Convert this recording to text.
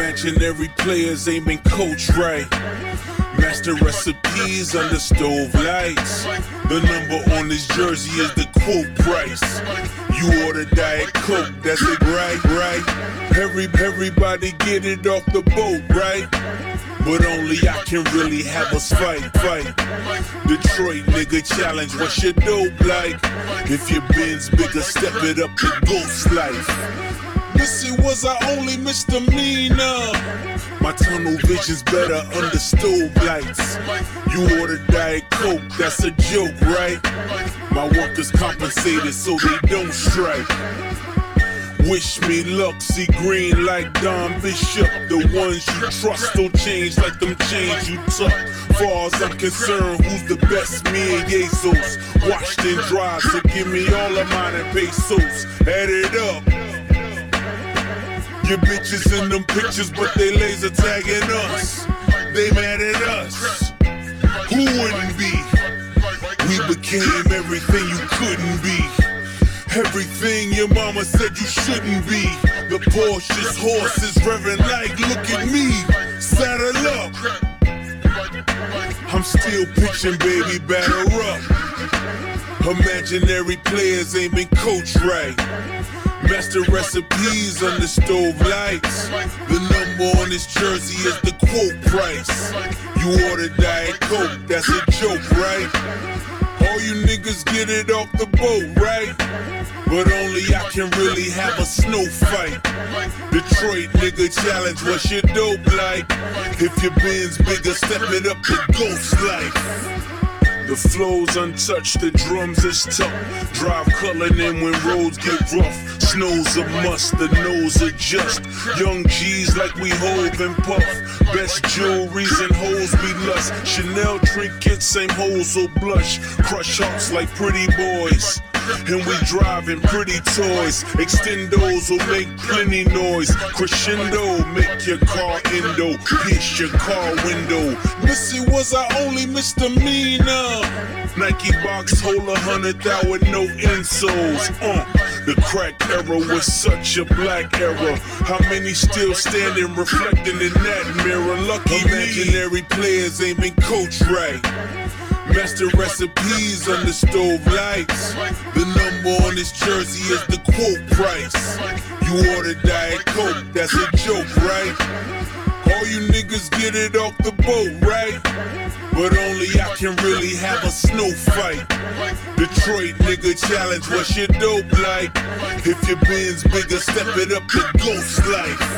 Imaginary players ain't been coached right. Master recipes under stove lights. The number on this jersey is the quote price. You order Diet Coke, that's it, right? Everybody get it off the boat, right? But only I can really have us fight. Detroit nigga challenge, what's your dope like? If your bin's bigger, step it up to ghost life. Missy was our only misdemeanor. My tunnel vision's better under stove lights. You order Diet Coke, that's a joke, right? My workers compensated so they don't strike. Wish me luck, see green like Don Bishop. The ones you trust don't change like them chains you tuck. Far as I'm concerned, who's the best? Me and Jesus. Washed and dry, so give me all of mine and pesos. Add it up. Your bitches in them pictures, but they laser tagging us. They mad at us. Who wouldn't be? We became everything you couldn't be. Everything your mama said you shouldn't be. The Porsche's horses revving like, look at me. Saddle up. I'm still pitching, baby, batter up. Imaginary players ain't been coached right. Master recipes under stove lights. The number on this jersey is the quote price. You order Diet Coke, that's a joke, right? All you niggas get it off the boat, right? But only I can really have a snow fight. Detroit nigga challenge, what's your dope like? If your bin's bigger, step it up to ghost life. The flow's untouched, the drums is tough. Drive culling in when roads get rough. Snow's a must, the nose adjust. Young G's like we Hove and Puff. Best jewelries and hoes we lust. Chanel trinkets, same hoes so blush. Crush hearts like pretty boys. And we driving pretty toys. Extendos will make plenty noise. Crescendo, make your car endo. Pierce your car window. Missy was our only misdemeanor. Nike box hold 100,000 with no insoles. The crack era was such a black era. How many still standing reflecting in that mirror? Lucky imaginary players ain't been coached right. Master recipes under stove lights. The number on this jersey is the quote price. You order Diet Coke, that's a joke, right? All you niggas get it off the boat, right? But only I can really have a snow fight. Detroit nigga challenge, what's your dope like? If your bin's bigger, step it up to ghost life.